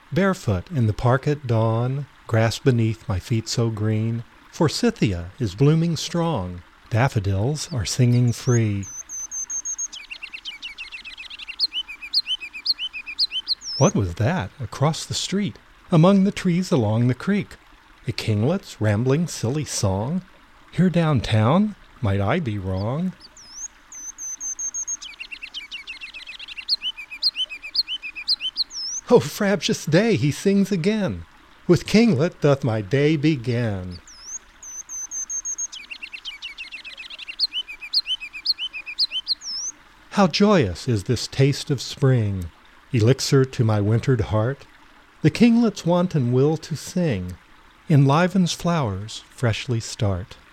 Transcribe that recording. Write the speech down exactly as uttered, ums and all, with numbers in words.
Barefoot in the park at dawn, grass beneath my feet so green, Forsythia is blooming strong, daffodils are singing free. What was that across the street, among the trees along the creek? A kinglet's rambling silly song? Here downtown? Might I be wrong? Oh, frabjous day, he sings again. With kinglet doth my day begin. How joyous is this taste of spring, elixir to my wintered heart! The kinglet's wanton will to sing enlivens flowers freshly start.